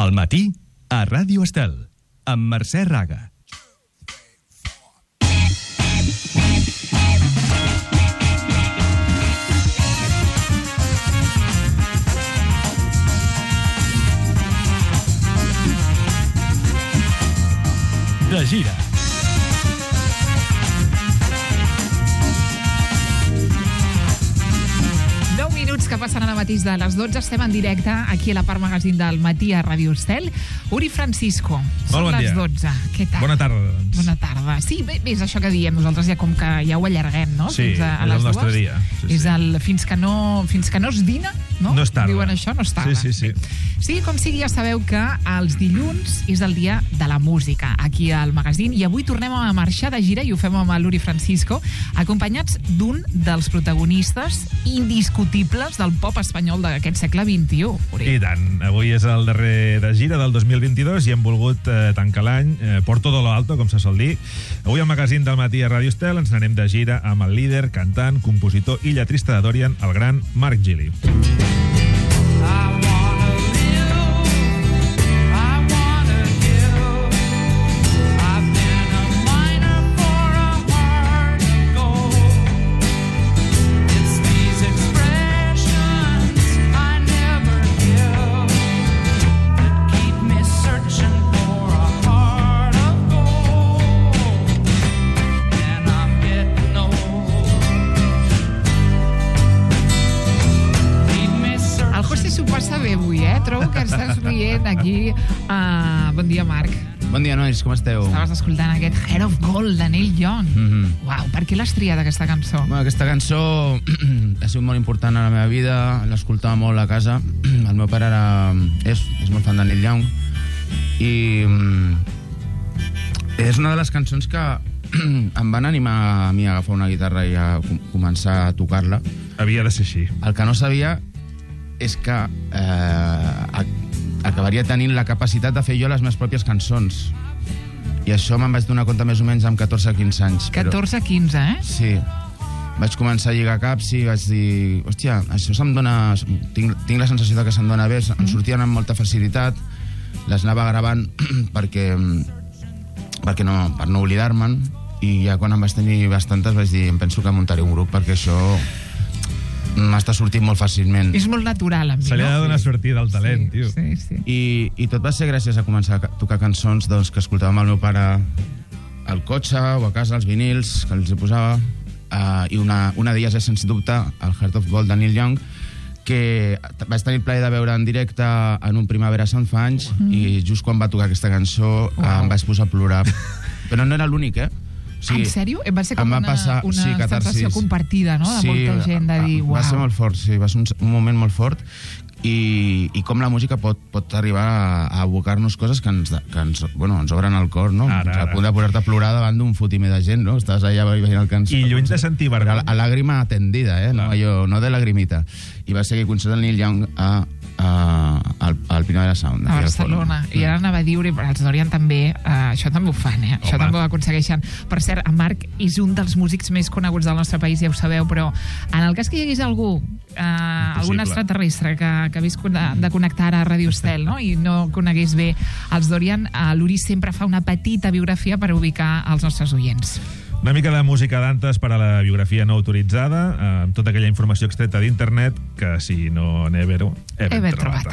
Al matí, a Ràdio Estel, amb Mercè Raga. De gira. Que passen ara mateix de les 12. Estem en directe aquí a la part magazín del matí a Ràdio Estel. Uri Francisco, són les 12. Què tal? Bona tarda, doncs. Bona tarda. Sí, bé, és això que diem. Nosaltres ja com que ja ho allarguem, no? Sí, fins a és el nostre dia. Sí, és el fins que no es dina, no? No és tarda. Diuen això, no és tarda. Sí. Sí, com sigui, ja sabeu que els dilluns és el dia de la música aquí al magazín i avui tornem a marxar de gira i ho fem amb l'Uri Francisco, acompanyats d'un dels protagonistes indiscutibles del pop espanyol d'aquest segle XXI. Uri. I tant. Avui és el darrer de gira del 2022 i hem volgut tancar l'any por todo lo alto, com se sol dir. Avui al magazín del matí a Ràdio Estel ens n'anem de gira amb el líder, cantant, compositor i lletrista de Dorian, el gran Mark Gili. Trobo que estàs rient aquí. Bon dia, Marc. Bon dia, nois, com esteu? Estaves escoltant aquest Heart of Gold de Neil Young. Uau, per què l'has triat, aquesta cançó? Bueno, aquesta cançó ha sigut molt important a la meva vida, l'escoltava molt a casa. El meu pare és molt fan de Neil Young i és una de les cançons que em van animar a mi a agafar una guitarra i a començar a tocar-la. Havia de ser així. El que no sabia és que acabaria tenint la capacitat de fer jo les meves pròpies cançons. I això me'n vaig donar compte més o menys amb 14-15 anys. 14-15, eh? Sí. Vaig començar a lligar caps i vaig dir, hòstia, això se'm dona... Tinc la sensació de que se'm dona bé, em sortien amb molta facilitat, les anava gravant per no oblidar-me'n, i ja quan em vaig tenir bastantes vaig dir, em penso que muntaré un grup perquè això m'està sortint molt fàcilment. És molt natural, amb mi, Se li ha de donar sortida al talent, tio. Sí. I tot va ser gràcies a començar a tocar cançons doncs, que escoltàvem el meu pare al cotxe o a casa, els vinils, que els hi posava, i una d'elles és, sens dubte, el Heart of Gold de Neil Young, que vaig tenir el plaer de veure en directe en un Primavera Sound fa anys, i just quan va tocar aquesta cançó em vaig posar a plorar. Però no era l'únic, eh? Sí, en sèrio? Va ser com una sensació compartida, no? De molta gent, de dir, uau. Va ser molt fort, sí, va ser un moment molt fort, i com la música pot arribar a abocar-nos coses que ens obren el cor, no? A punt de posar-te a plorar davant d'un fotimer de gent, no? Estàs allà veient el cançó. I lluny de sentir vergonya. A làgrima atendida, no de lagrimita. I va ser que concert del Neil Young al Primavera Sound. A Barcelona. I ara anava a dir, els Dorian també, això també ho fan, això també ho aconsegueixen. Per cert, en Marc és un dels músics més coneguts del nostre país, ja ho sabeu, però en el cas que hi hagués algun extraterrestre que hagués de connectar ara a Ràdio Estel, no? I no conegués bé els Dorian, l'Uri sempre fa una petita biografia per ubicar els nostres oients. Una mica de música d'antes per a la biografia no autoritzada, amb tota aquella informació extreta d'internet que, si no n'he ben trobat.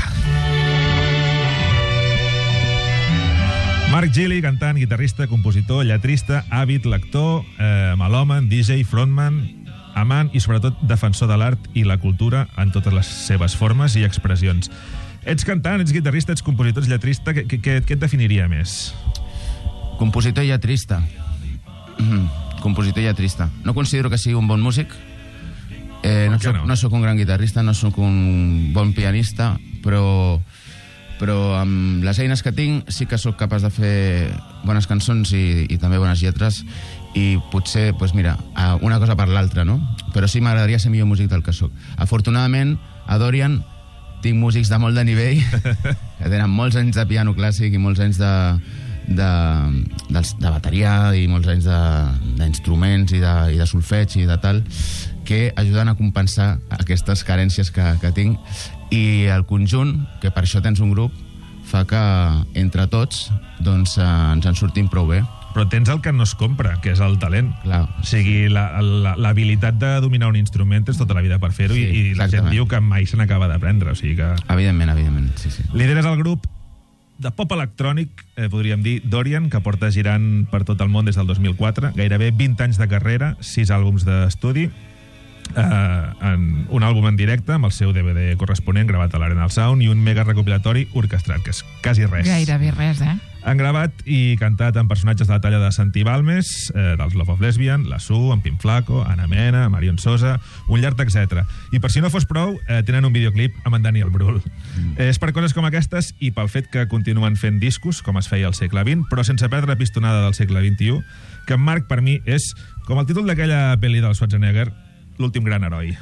Mark Gili, cantant, guitarrista, compositor, lletrista, àvid lector, melòman, DJ, frontman, amant i, sobretot, defensor de l'art i la cultura en totes les seves formes i expressions. Ets cantant, ets guitarrista, ets compositor, ets lletrista, què et definiria més? Compositor i lletrista. Compositor i lletrista. No considero que sigui un bon músic. No soc un gran guitarrista, no soc un bon pianista, però amb les eines que tinc sí que sóc capaç de fer bones cançons i també bones lletres, i potser, doncs mira, una cosa per l'altra, no? Però sí m'agradaria ser millor músic del que sóc. Afortunadament, a Dorian tinc músics de molt de nivell que tenen molts anys de piano clàssic i molts anys de bateria i molts anys d'instruments i de solfeig i de tal, que ajuden a compensar aquestes carències que tinc, i el conjunt, que per això tens un grup, fa que entre tots doncs, ens en sortim prou bé. Però tens el que no es compra, que és el talent. Clar. O sigui, l'habilitat de dominar un instrument és tota la vida per fer-ho, Sí, i la gent exactament. diu que mai se n'acaba d'aprendre. O sigui que... Evidentment, sí. Lideres el grup de pop electrònic, podríem dir, Dorian, que porta girant per tot el món des del 2004, gairebé 20 anys de carrera, 6 àlbums d'estudi, en un àlbum en directe amb el seu DVD corresponent gravat a l'Arenal Sound i un mega recopilatori orquestrat, que és quasi res. Gairebé res, Han gravat i cantat amb personatges de la talla de Santi Balmes, dels Love of Lesbian, la Su, en Pim Flaco, Ana Mena, Marion Sosa, un llarg etc. I per si no fos prou, tenen un videoclip amb en Daniel Brühl. És per coses com aquestes i pel fet que continuen fent discos, com es feia al segle XX, però sense perdre la pistonada del segle XXI, que en Marc, per mi, és, com el títol d'aquella pel·li del Schwarzenegger, l'últim gran heroi.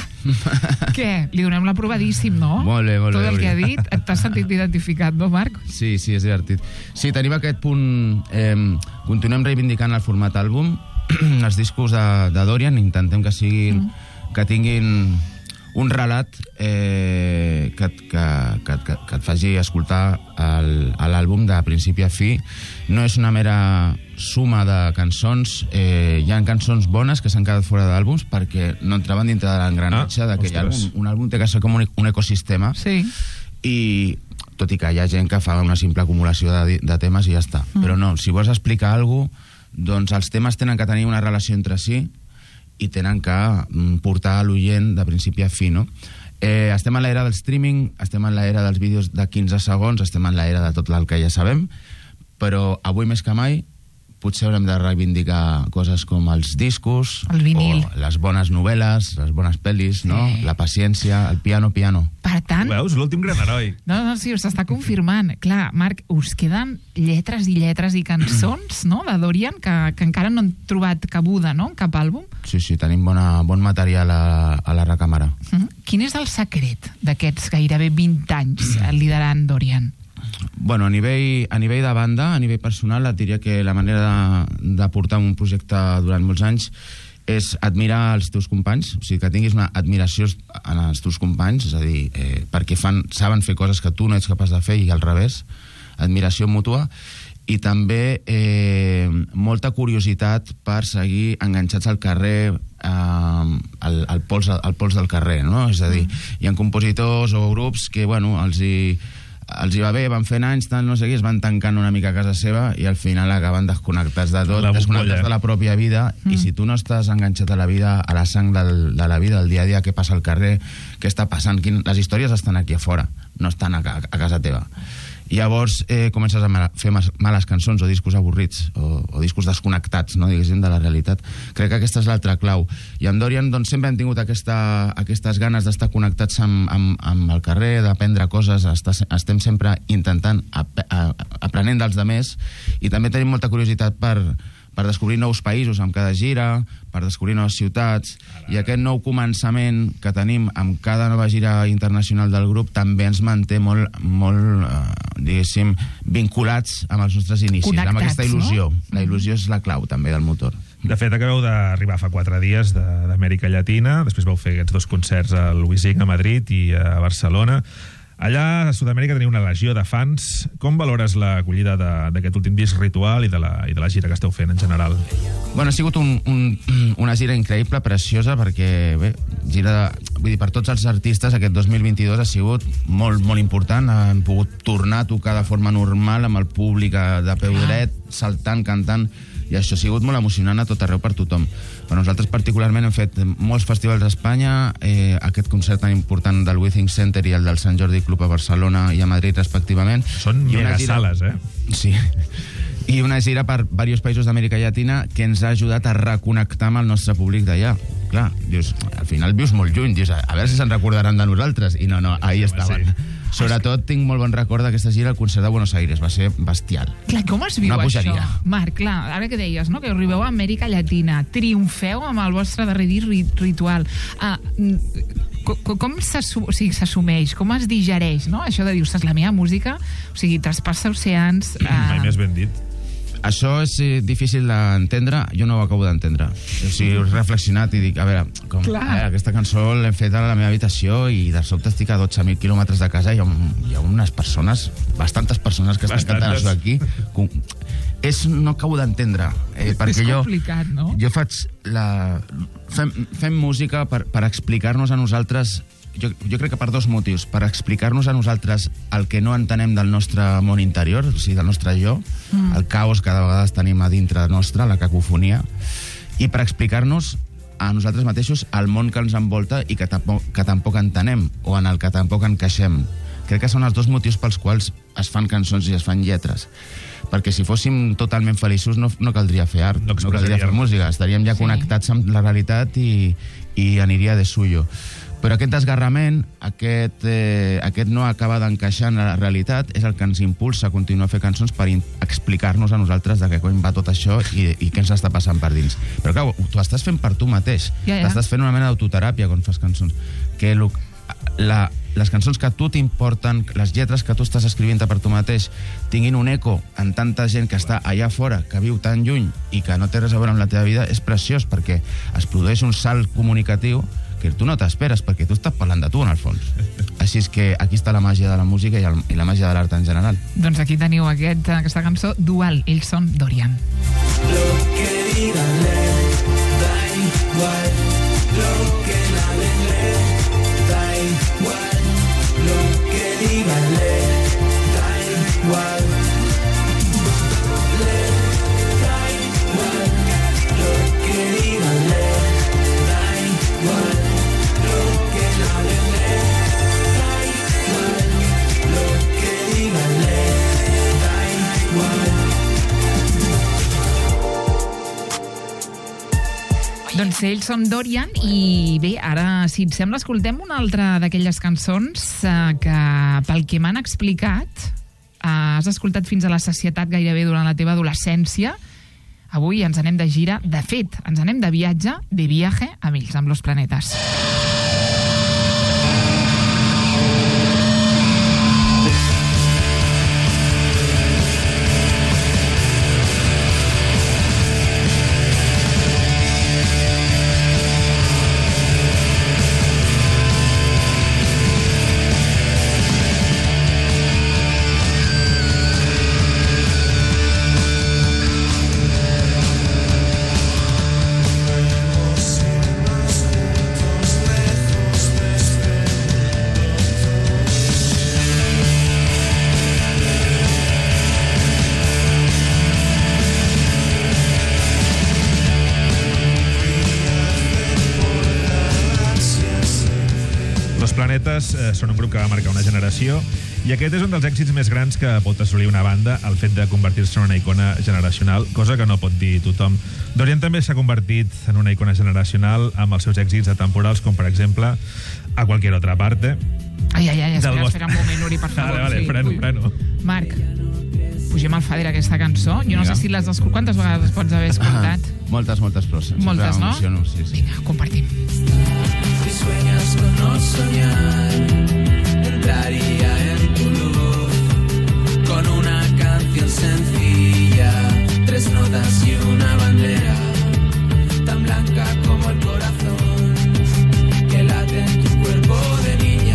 Què? Li donem l'aprovadíssim, no? Molt bé, molt bé. Tot el que ha dit, t'has sentit identificat, no, Marc? Sí, és divertit. Sí, tenim aquest punt... continuem reivindicant el format àlbum. Els discos de Dorian intentem que siguin... que tinguin un relat que et faci escoltar l'àlbum de principi a fi. No és una mera suma de cançons. Hi ha cançons bones que s'han quedat fora d'àlbums perquè no entraven dintre de l'engranatge d'aquell àlbum. Un àlbum té que ser com un ecosistema. Sí. I tot i que hi ha gent que fa una simple acumulació de temes i ja està. Però no, si vols explicar alguna cosa, doncs els temes tenen que tenir una relació entre si i tenen que portar a l'oient de principi a fi, no? Estem en l'era del streaming, estem en l'era dels vídeos de 15 segons, estem en l'era de tot el que ja sabem, però avui més que mai potser haurem de reivindicar coses com els discos, el vinil, o les bones novel·les, les bones pel·lis, no? La paciència, el piano. Per tant... Veus? L'últim gran heroi. No, sí, s'està confirmant. Clar, Marc, us queden lletres i cançons, no?, de Dorian, que encara no han trobat cabuda, no?, en cap àlbum. Sí, tenim bon material a la recàmera. Quin és el secret d'aquests gairebé 20 anys liderant Dorian? Bueno, a nivell de banda, a nivell personal, et diria que la manera de portar un projecte durant molts anys és admirar els teus companys, o sigui, que tinguis una admiració en els teus companys, és a dir, perquè saben fer coses que tu no ets capaç de fer i al revés, admiració mútua, i també molta curiositat per seguir enganxats al carrer, al pols del carrer, no? És a dir, hi ha compositors o grups que, bueno, els hi va bé, van fent anys, no sé què, es van tancant una mica a casa seva i al final acaben desconnectats de tot, desconnectats de la pròpia vida, i si tu no estàs enganxat a la vida, a la sang de la vida, del dia a dia, què passa al carrer, què està passant, les històries estan aquí a fora, no estan a casa teva. I llavors comences a fer males cançons o discos avorrits o discos desconnectats, no, diguéssim, de la realitat. Crec que aquesta és l'altra clau. I amb Dorian doncs, sempre hem tingut aquestes ganes d'estar connectats amb el carrer, d'aprendre coses, estem sempre intentant, aprenent dels demés, i també tenim molta curiositat per descobrir nous països amb cada gira, per descobrir noves ciutats, i aquest nou començament que tenim amb cada nova gira internacional del grup també ens manté molt diguéssim, vinculats amb els nostres inicis, connectats, amb aquesta il·lusió. No? La il·lusió és la clau també del motor. De fet, acabeu d'arribar fa 4 dies d'Amèrica Llatina, després vau fer aquests 2 concerts a Luising a Madrid i a Barcelona. Allà, a Sud-amèrica, teniu una legió de fans. Com valores l'acollida d'aquest últim disc Ritual i de la gira que esteu fent en general? Bueno, ha sigut una gira increïble, preciosa, perquè, bé, vull dir, per tots els artistes, aquest 2022 ha sigut molt, molt important. Han pogut tornar a tocar de forma normal amb el públic de peu dret, saltant, cantant, i això ha sigut molt emocionant a tot arreu per tothom. Per nosaltres particularment hem fet molts festivals a Espanya, aquest concert tan important del Withing Center i el del Sant Jordi Club a Barcelona i a Madrid respectivament. Són megasales, Sí. I una gira per diversos països d'Amèrica Llatina que ens ha ajudat a reconnectar amb el nostre públic d'allà. Clar, dius, al final vius molt lluny, dius, a veure si se'n recordaran de nosaltres. I no, ahí estaven. Sí. Sobretot tinc molt bon record d'aquesta gira al concert de Buenos Aires, va ser bestial. Clar, com es viu això? Marc, clar, ara que deies, no?, que arribeu a Amèrica Llatina, triomfeu amb el vostre darrer disc Ritual. Com s'assumeix, com es digereix, no? Això de dir, ostres, la meva música, o sigui, traspassa oceans... Mai més ben dit. això és difícil d'entendre, jo no ho acabo d'entendre. O sigui, he reflexionat i dic, a veure, aquesta cançó l'hem fet a la meva habitació i de sobte estic a 12.000 quilòmetres de casa i hi ha unes persones, bastantes persones que estan cantant això aquí. No acabo d'entendre. És complicat, no? Jo fem música per explicar-nos a nosaltres. Jo crec que per dos motius. Per explicar-nos a nosaltres el que no entenem del nostre món interior, o sigui, del nostre jo, el caos que de vegades tenim a dintre nostre, la cacofonia, i per explicar-nos a nosaltres mateixos el món que ens envolta i que tampoc entenem, o en el que tampoc encaixem. Crec que són els dos motius pels quals es fan cançons i es fan lletres. Perquè si fóssim totalment feliços no caldria fer art, no caldria fer música, estaríem ja connectats amb la realitat i aniria de suyo. Però aquest desgarrament, aquest no acaba d'encaixar en la realitat, és el que ens impulsa a continuar a fer cançons per explicar-nos a nosaltres de què cony va tot això i què ens està passant per dins. Però clar, tu estàs fent per tu mateix, estàs fent una mena d'autoteràpia quan fas cançons. Que les cançons que a tu t'importen, les lletres que tu estàs escrivint per tu mateix, tinguin un eco en tanta gent que està allà fora, que viu tan lluny i que no té res a veure amb la teva vida, és preciós perquè es produeix un salt comunicatiu que tu no t'esperes, perquè tu estàs parlant de tu, en el fons. Així és que aquí està la màgia de la música i la màgia de l'art en general. Doncs aquí teniu aquesta cançó, Dual, ells són Dorian. Lo que díganle, da igual, lo que nadie da igual, lo que díganle, da igual. Doncs ells són Dorian i bé, ara, si et sembla, escoltem una altra d'aquelles cançons que, pel que m'han explicat, has escoltat fins a la sacietat gairebé durant la teva adolescència. Avui ens anem de gira, de fet, ens anem de viatge, de viaje amb ells, amb Los Planetas. Són un grup que va marcar una generació i aquest és un dels èxits més grans que pot assolir una banda, el fet de convertir-se en una icona generacional, cosa que no pot dir tothom. Dorian també s'ha convertit en una icona generacional amb els seus èxits atemporals, com per exemple A Cualquier Otra Parte. Espera un moment, Uri, per favor. Vale, freno. Marc, pugem al fader aquesta cançó. Jo no sé si l'has escoltat. Quantes vegades les pots haver escoltat? Moltes, però moltes, no? Sí. Vinga, compartim. Si sueñas con no soñar, entraría en tu luz con una canción sencilla, 3 notas y una bandera tan blanca como el corazón que late en tu cuerpo de niña.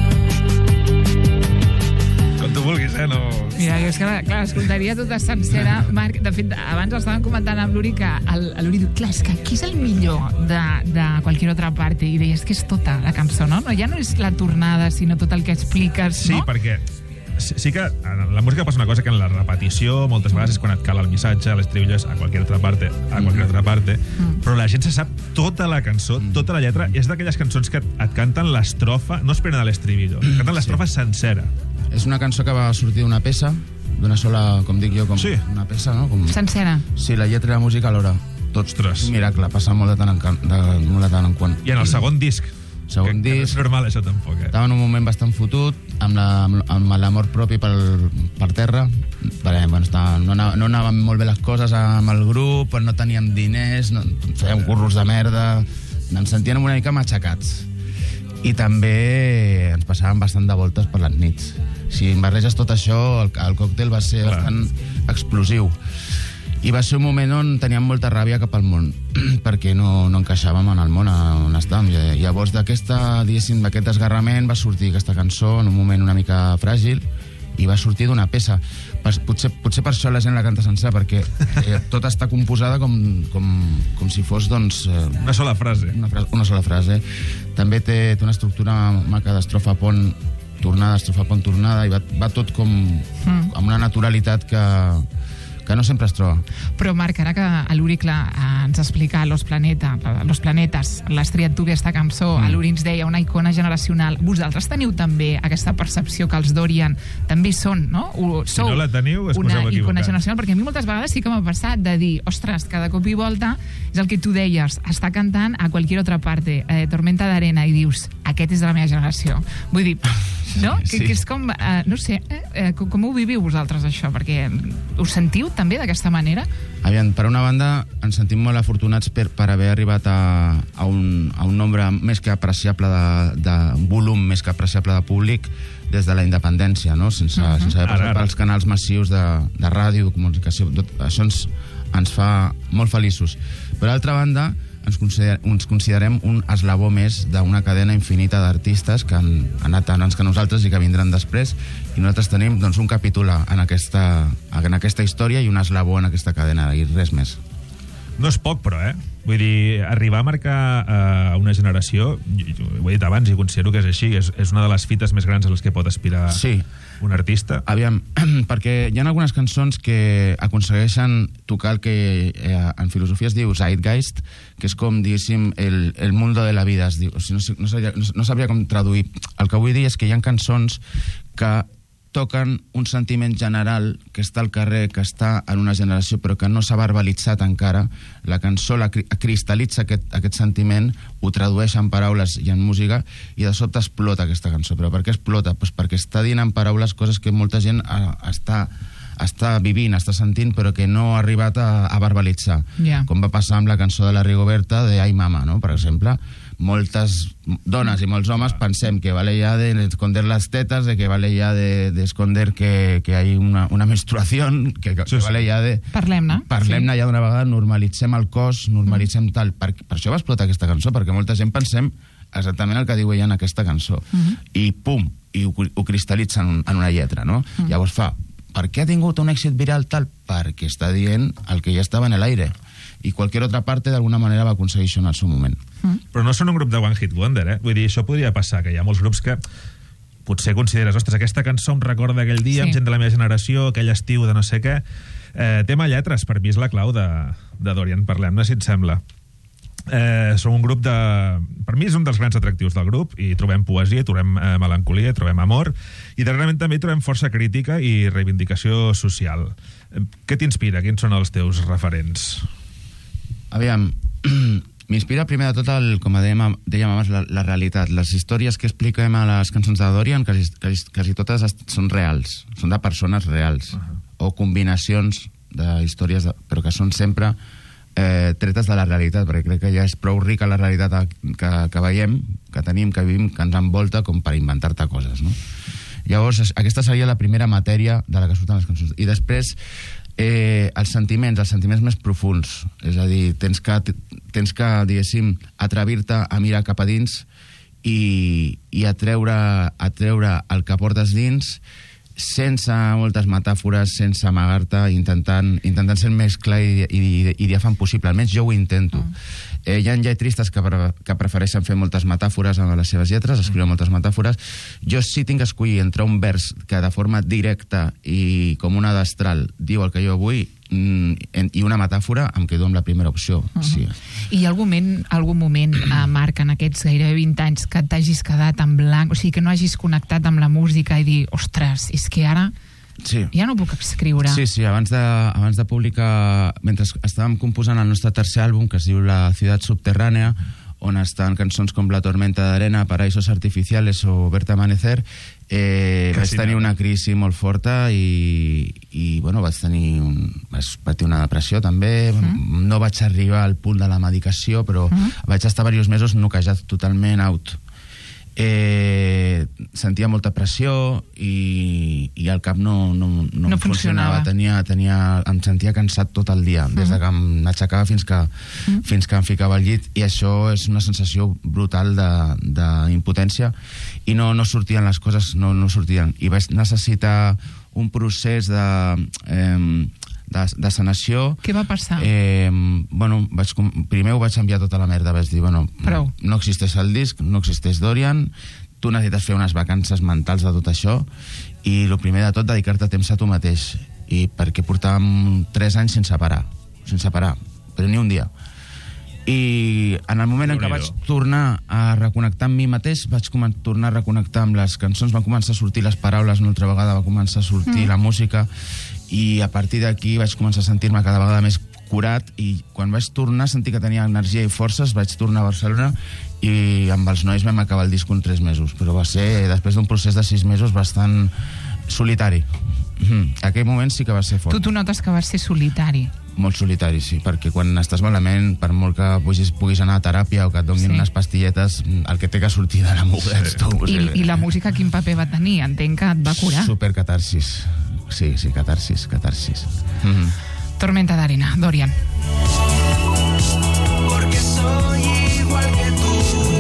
Com tu vulguis, no? Mira, és que, clar, escoltaria tota sencera. Marc, de fet, abans estàvem comentant amb l'Uri que l'Uri diu, clar, és que aquí és el millor de Cualquier Otra Parte, i deies que és tota la cançó, no? Ja no és la tornada, sinó tot el que expliques, no? Sí, perquè sí que en la música passa una cosa que en la repetició moltes vegades és quan et cala el missatge, l'estribillo és A Cualquier Otra Parte, A Cualquier Otra Parte, però la gent se sap tota la cançó, tota la lletra. És d'aquelles cançons que et canten l'estrofa, no esperen a l'estribillo, canten l'estrofa sencera. És una cançó que va sortir d'una peça, d'una sola, com dic jo, com una peça, no? Sencera. Sí, la lletra i la música alhora. Ostres. Un miracle, passa molt de tant en quant. I en el segon disc, que no és normal això tampoc, Estava en un moment bastant fotut, amb l'amor propi per terra, perquè no anaven molt bé les coses amb el grup, no teníem diners, fèiem curros de merda, ens sentíem una mica matxacats. I també ens passàvem bastant de voltes per les nits. Si em barreges tot això, el còctel va ser bastant explosiu. I va ser un moment on teníem molta ràbia cap al món, perquè no encaixàvem en el món on estàvem. I llavors d'aquest desgarrament va sortir aquesta cançó en un moment una mica fràgil i va sortir d'una peça. Potser per això la gent la canta sencera, perquè tot està composada com si fos, doncs... Una sola frase. Una sola frase. També té una estructura maca d'estrofa pont tornada, estrofa pont tornada, i va tot com amb una naturalitat que no sempre es troba. Però, Marc, ara que l'Uri ens explica Los Planetes, l'has triat tu aquesta cançó, l'Uri ens deia una icona generacional. Vosaltres teniu també aquesta percepció que els Dorian també són, no? Si no la teniu, es una poseu icona equivocats. generacional, perquè a mi moltes vegades sí que m'ha passat de dir, ostres, cada cop i volta és el que tu deies, està cantant a qualquier otra parte, Tormenta d'arena, i dius, aquest és de la meva generació. Vull dir, no? Sí. Que és com, no sé, com ho viviu vosaltres, això? Perquè us sentiu també d'aquesta manera? Aviam, per una banda, ens sentim molt afortunats per haver arribat a un nombre més que apreciable de volum, més que apreciable de públic des de la independència, no? Sense haver passat pels canals massius de ràdio, de comunicació. Això ens fa molt feliços. Per altra banda, ens considerem un eslabó més d'una cadena infinita d'artistes que han anat tant abans que nosaltres i que vindran després, i nosaltres tenim, doncs, un capítol en aquesta història i un eslabó en aquesta cadena, i res més. No és poc, però, Vull dir, arribar a marcar una generació, ho he dit abans i considero que és així, és una de les fites més grans a les que pot aspirar un artista. Aviam, perquè hi ha algunes cançons que aconsegueixen tocar el que en filosofia es diu Zeitgeist, que és com, diguéssim, el mundo de la vida. Es diu, o sigui, no sabria com traduir. El que vull dir és que hi ha cançons que toquen un sentiment general que està al carrer, que està en una generació, però que no s'ha verbalitzat encara. La cançó cristal·litza aquest sentiment, ho tradueix en paraules i en música, i de sobte explota aquesta cançó. Però per què explota? Pues perquè està dient en paraules coses que molta gent està vivint, està sentint, però que no ha arribat a verbalitzar. Yeah. Com va passar amb la cançó de la Rigoberta de Ai Mama, no? Per exemple, moltes dones i molts homes pensem que vale ya de esconder las tetas, de que vale ya de esconder que hay una menstruación, que vale ya de... Parlem-ne. Parlem-ne ja d'una vegada, normalitzem el cos, normalitzem tal. Per això va explotar aquesta cançó, perquè molta gent pensem exactament el que diu ella en aquesta cançó. I pum, i ho cristal·litzen en una lletra, no? Llavors per què ha tingut un èxit viral tal? Perquè està dient el que ja estava en l'aire. I qualsevol altra parte d'alguna manera va aconseguir això en el seu moment. Però no són un grup de One Hit Wonder, Vull dir, això podria passar, que hi ha molts grups que potser consideres, ostres, aquesta cançó em recorda aquell dia, amb gent de la meva generació, aquell estiu de no sé què. Tema lletres, per mi és la clau de Dorian. Parlem-ne, si et sembla. Som un grup de... Per mi és un dels grans atractius del grup, i trobem poesia, trobem melancolia, trobem amor, i darrerament també trobem força crítica i reivindicació social. Què t'inspira? Quins són els teus referents? Aviam, m'inspira primer de tot, com dèiem abans, la realitat. Les històries que expliquem a les cançons de Dorian, quasi totes són reals, són de persones reals, o combinacions d'històries, però que són sempre tretes de la realitat, perquè crec que ja és prou rica la realitat que veiem, que tenim, que vivim, que ens envolta, com per inventar-te coses, no? Llavors, aquesta seria la primera matèria de la que surten les cançons. I després, els sentiments més profuns. És a dir, tens que, diguéssim, atrevir-te a mirar cap a dins i a treure el que portes dins, sense moltes metàfores, sense amagar-te, intentant ser el més clar i diàfan possible. Almenys jo ho intento. Hi ha lletristes que prefereixen fer moltes metàfores en les seves lletres, escriure moltes metàfores. Jo sí tinc que escollir entre un vers que de forma directa i com una destral diu el que jo vull, i una metàfora, em quedo amb la primera opció. Sí. I hi ha algun moment, Marc, en aquests gairebé 20 anys, que t'hagis quedat en blanc, o sigui, que no hagis connectat amb la música i dir, ostres, és que ara ja no puc escriure? Sí, abans de publicar, mentre estàvem composant el nostre tercer àlbum, que es diu La ciutat subterrània, on estan cançons com La tormenta d'arena, Paraísos artificiales o Verte amanecer, vaig tenir una crisi molt forta i bueno, vaig patir una depressió també. No vaig arribar al punt de la medicació, però vaig estar diversos mesos noquejat totalment out. sentia molta pressió i el cap no funcionava. Em sentia cansat tot el dia, des de que m'aixecava fins que em ficava al llit, i això és una sensació brutal d'impotència, i no sortien les coses, no sortien. I vaig necessitar un procés de sanació. Què va passar? Primer ho vaig enviar tota la merda, vaig dir, prou. No existeix el disc, no existeix Dorian, tu necessites fer unes vacances mentals de tot això, i el primer de tot, dedicar-te temps a tu mateix, i perquè portàvem 3 anys sense parar, però ni un dia. I en el moment en què vaig tornar a reconnectar amb mi mateix, vaig tornar a reconnectar amb les cançons, van començar a sortir les paraules una altra vegada, va començar a sortir la música, i a partir d'aquí vaig començar a sentir-me cada vegada més curat, i quan vaig tornar a sentir que tenia energia i forces, vaig tornar a Barcelona, i amb els nois vam acabar el disc en 3 mesos, però va ser, després d'un procés de 6 mesos, bastant solitari. Aquell moment sí que va ser fort. Tu notes que vas ser solitari? Molt solitari, sí, perquè quan estàs malament, per molt que puguis anar a teràpia o que et donin unes pastilletes, el que té que sortir de la muga ets tu. I la música quin paper va tenir? Entenc que et va curar. Supercatarsis. Sí, catarsis. Tormenta d'arena, Dorian. Porque soy igual que tú.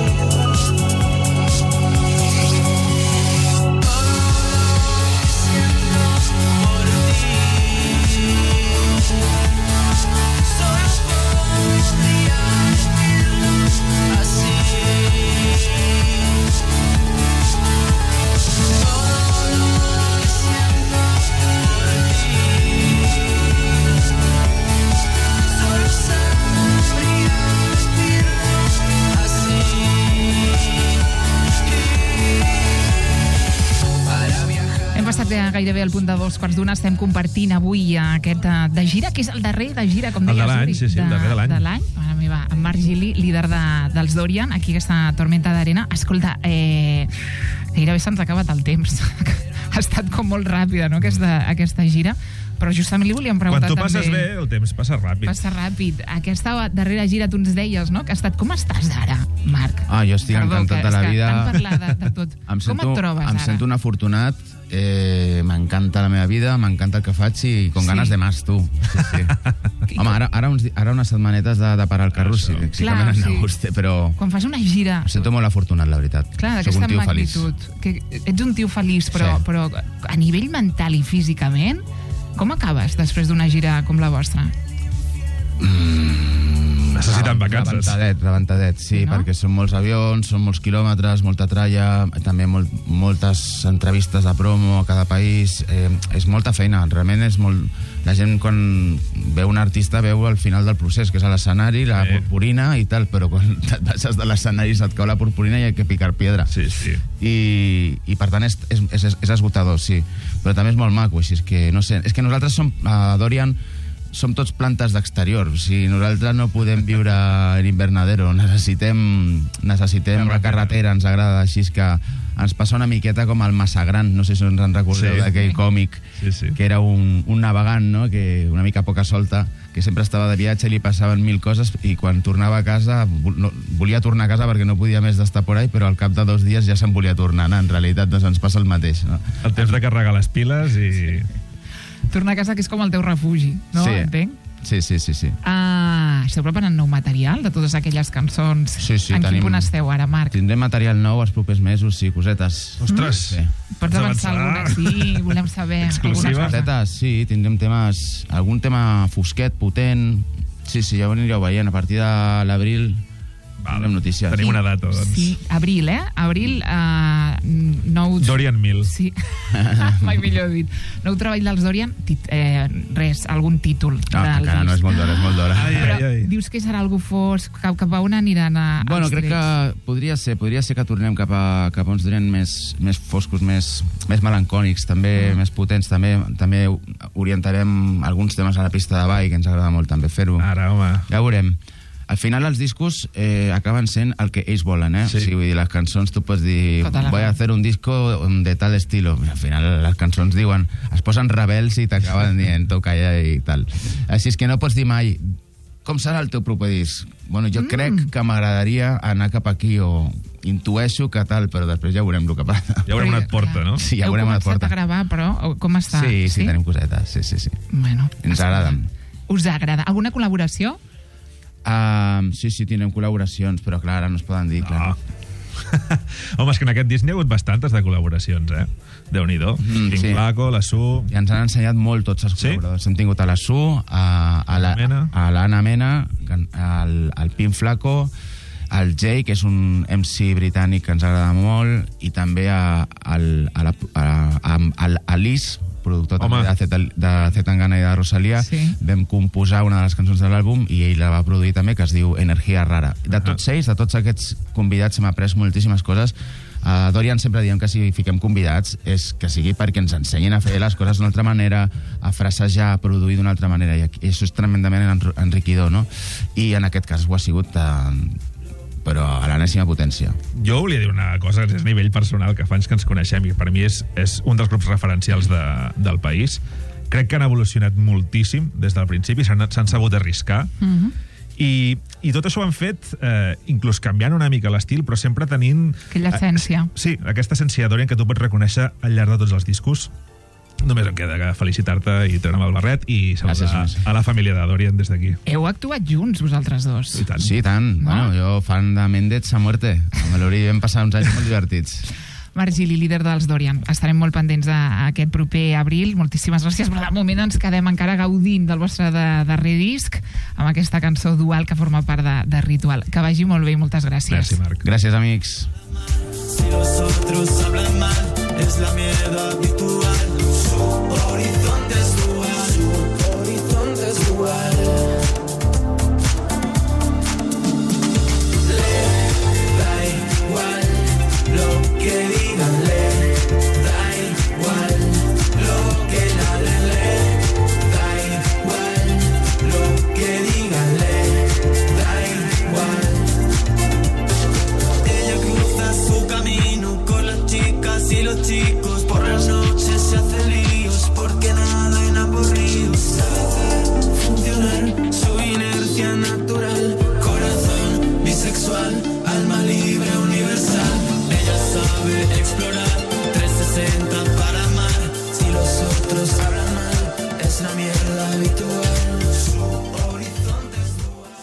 Gairebé al punt de 2:15 estem compartint avui aquest de gira, que és el darrer de gira, com deies, el de l'any, sí, el darrer de l'any. Mare meva, en Marc Gili, líder dels Dorian, aquí aquesta Tormenta d'arena. Escolta, gairebé se'ns ha acabat el temps. Ha estat com molt ràpida, no?, aquesta gira, però justament li volíem preguntar també... Quan tu passes bé, el temps passa ràpid. Passa ràpid. Aquesta darrera gira, tu ens deies, no?, que ha estat... Com estàs ara, Marc? Jo estic encantat de la vida. T'han parlat de tot. Com et trobes ara? Em sento un afortunat. M'encanta la meva vida, m'encanta el que faig i con ganes de más, tu. Sí. Home, ara unes setmanetes de parar el carro sí que me n'han de gust, però... Quan fas una gira... Em sento molt afortunat, la veritat. Clar, d'aquesta magnitud. Ets un tio feliç, però a nivell mental i físicament, com acabes després d'una gira com la vostra? Necessiten vacances. Rebentadet, sí, no? Perquè són molts avions, són molts quilòmetres, molta tralla, també moltes entrevistes de promo a cada país, és molta feina, realment és molt... La gent quan veu un artista veu al final del procés, que és a l'escenari, la purpurina i tal, però quan et baixes de l'escenari se't cau la purpurina i hi ha que picar piedra. Sí. I per tant és esgotador, sí, però també és molt maco, així és que, no sé, és que nosaltres som, a Dorian, som tots plantes d'exterior. O sigui, nosaltres no podem viure en invernadero. Necessitem la carretera, ens agrada. Així és que ens passa una miqueta com el Massagran, no sé si ens en recordeu d'aquell còmic, que era un navegant, no?, que una mica poca solta, que sempre estava de viatge i li passaven 1000 coses, i quan tornava a casa volia tornar a casa perquè no podia més d'estar por ahí, però al cap de 2 dies ja se'n volia tornar. En realitat ens passa el mateix, no? El temps de carregar les piles i... Tornar a casa, que és com el teu refugi, no? Sí. Entenc? Sí. Esteu preparant nou material de totes aquelles cançons? Sí, en quin punt esteu ara, Marc? Tindrem material nou els propers mesos, sí, cosetes. Ostres! Sí. Pots avançar alguna? Sí, volem saber. Exclusiva. Cosetes, sí, tindrem temes... Algun tema fosquet, potent... Sí, ja ho anireu veient. A partir de l'abril... Tenim notícies. Tenim una data, doncs. Sí, abril, Abril, nou... Dorian 1000. Sí, mai millor dit. Nou treball dels Dorian, algun títol. No, encara no, és molt d'hora. Però dius que serà algú fosc, cap a on aniran els crec que podria ser que tornem cap a uns Dorian més foscos, més melancònics, també més potents, també orientarem alguns temes a la pista de ball, que ens agrada molt també fer-ho. Ara, home. Ja veurem. Al final els discos acaben sent el que ells volen, Sí. O sigui, vull dir, les cançons tu pots dir voy a hacer un disco de tal estilo. Al final les cançons diuen, es posen rebels i t'acaben dient, calla i tal. Així és que no pots dir mai com serà el teu proper disc? Bueno, jo crec que m'agradaria anar cap aquí, o intueixo que tal, però després ja veurem el que passa. Ja veurem on et porta, no? Sí, ja veurem on et porta. Heu començat a gravar, però com està? Sí, tenim cosetes, sí. Bueno, ens agraden. Us agrada? Alguna col·laboració? Sí, tenim col·laboracions, però clar, ara no es poden dir, clar. Home, és que en aquest disc n'hi ha hagut bastantes de col·laboracions, Déu-n'hi-do. Pink Flaco, la Su... I ens han ensenyat molt tots els col·laboradors. Hem tingut a la Su, a l'Anna Mena, al Pink Flaco, al Jay, que és un MC britànic que ens agrada molt, i també a Alice, productor també de Zetangana i de Rosalía. Vam composar una de les cançons de l'àlbum i ell la va produir també, que es diu Energia Rara. De tots ells, de tots aquests convidats, hem après moltíssimes coses. A Dorian sempre diem que si fiquem convidats és que sigui perquè ens ensenyin a fer les coses d'una altra manera, a frasejar, a produir d'una altra manera, i això és tremendament enriquidor, no? I en aquest cas ho ha sigut però a l'enèsima potència. Jo volia dir una cosa, és a nivell personal, que fa anys que ens coneixem i per mi és un dels grups referencials del país. Crec que han evolucionat moltíssim des del principi, s'han sabut arriscar, i tot això ho han fet inclús canviant una mica l'estil, però sempre tenint... Aquella essència. Sí, aquesta essència de Dorian que tu pots reconèixer al llarg de tots els discos. Només em queda que felicitar-te i treure'm el barret i saludar a la família de Dorian des d'aquí. Heu actuat junts, vosaltres dos? I tant. Sí, i tant. No? Bueno, jo fan de Méndez a muerte. Amb l'Uri vam passar uns anys molt divertits. Marc Gili, líder dels Dorian. Estarem molt pendents d'aquest proper abril. Moltíssimes gràcies, però de moment ens quedem encara gaudint del vostre darrer disc amb aquesta cançó dual que forma part de Ritual. Que vagi molt bé i moltes gràcies. Gràcies, Marc. Gràcies, amics. Si los otros hablan mal, es la mierda habitual. Su horizonte es dual, su horizonte es dual. Le da igual lo que digan, le da igual lo que le da igual lo que digan, le da igual. Ella cruza su camino con las chicas y los chicos, por las noches se hace líos porque nada inaburrido. Sabe hacer funcionar su inercia natural, corazón bisexual, alma libre universal. Ella sabe explorar